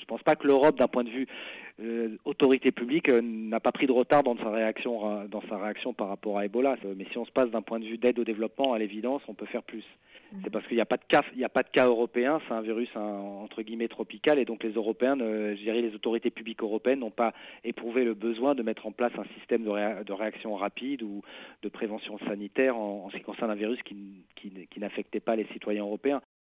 pense pas que l'Europe, d'un point de vue autorité publique, n'a pas pris de retard dans sa réaction par rapport à Ebola. Mais si on se passe d'un point de vue d'aide au développement, à l'évidence, on peut faire plus. C'est parce qu'il n'y a pas de cas, européen. C'est un virus entre guillemets tropical, et donc les Européens, je dirais les autorités publiques européennes n'ont pas éprouvé le besoin de mettre en place un système de réaction rapide ou de prévention sanitaire en ce qui concerne un virus qui n'affectait pas les citoyens européens.